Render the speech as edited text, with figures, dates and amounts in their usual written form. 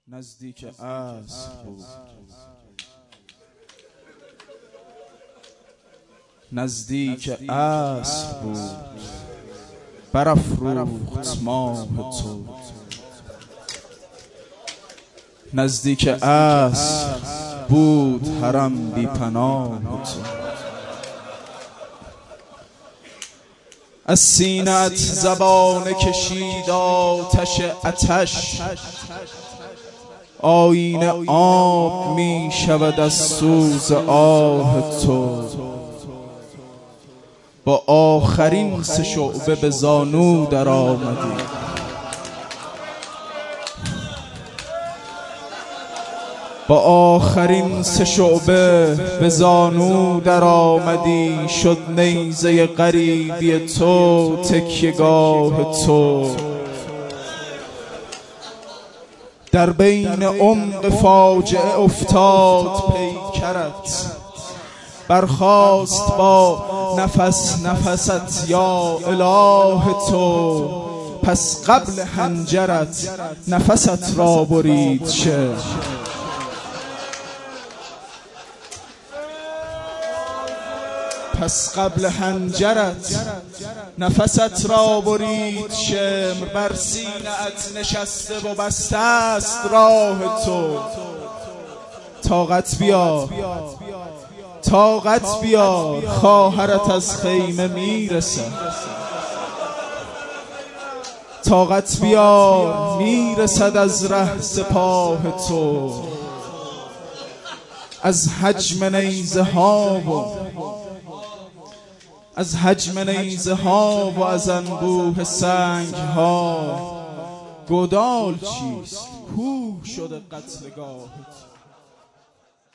نزدیک عصر بود، نزدیک عصر بود، برافروخت ماه تو. نزدیک عصر بود حرم بی پناه تو. از سینه‌ات زبانه کشید آتش آتش، آینه آب می شود از سوز آه تو. با آخرین سه شعبه به زانو در آمدی، با آخرین سه شعبه به زانو در آمدی. شد نیزه غریبی تو تکیه‌گاه تو. در بین عمق فاجعه افتاد پیکرت، برخاست با نفس نفست یا اله تو. پس قبل حنجرت نفست را برید شه، پس قبل حنجرت نفست را برید شمر. بر سینه‌ات نشسته و بسته است راه تو. طاقت بیار، طاقت بیار، خواهرت از خیمه میرسد. طاقت بیار، میرسد از ره سپاه تو. از حجم نیزه ها و از حجم نیزه ها و از انبوه سنگ ها، گودال چیست؟ کوه شده قتلگاه تو.